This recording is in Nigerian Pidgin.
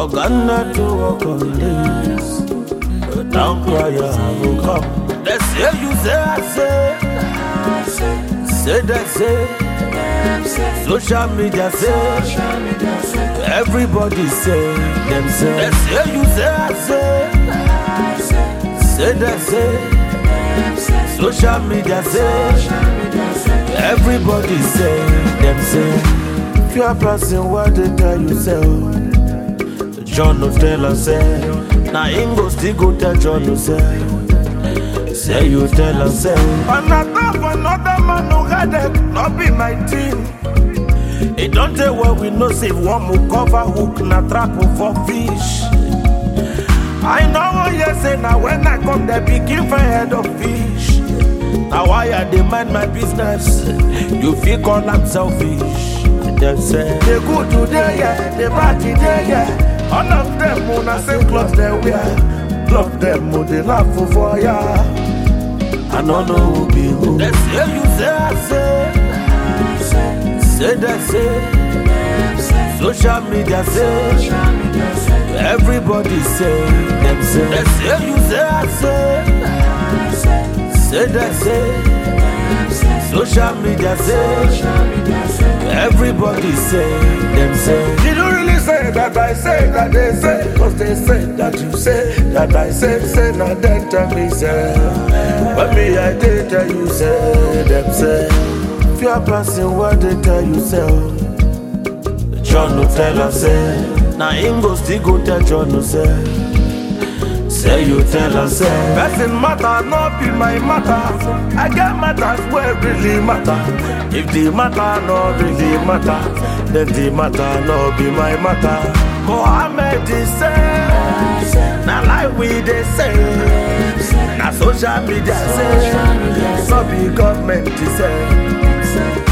Uganda to work on this. Don't cry, I will come. They say you say, I say. Say that say. Social media say. Everybody say, them say. They say you say, I say. Say that say. Social media say. Everybody say, them say. If you are passing what they tell you say. John no tell us say. Now Ingo still go tell John no say. Say you tell us say. Another man who got it, not be my team. It don't tell what we know say one will cover hook na trap for fish. I know what you say now when I come they begin for head of fish. Now why I demand my business? You feel call I'm selfish. They say they good today, yeah, they bad today, yeah. All of them wanna say clothes they wear. Love them who they laugh for ya. I don't know who be who. They say you say I say. Say that say. Social media say. Everybody say. Them say. They say you say I say. Say that say. Social media say. Everybody say. Them say. You don't really say that I say that they say. Cause they say that you say that I say not then tell me say. But me I did tell you say. Them say. If you are passing what they tell you say. John no tell us say. Now Ingo still go tell John no say. Say you tell us say. Person matter not be my matter. I get matters where really matter. If the matter not really matter, then the matter not be my matter. Mohammed is say. Now like we they say. Now social media say. So be government is say.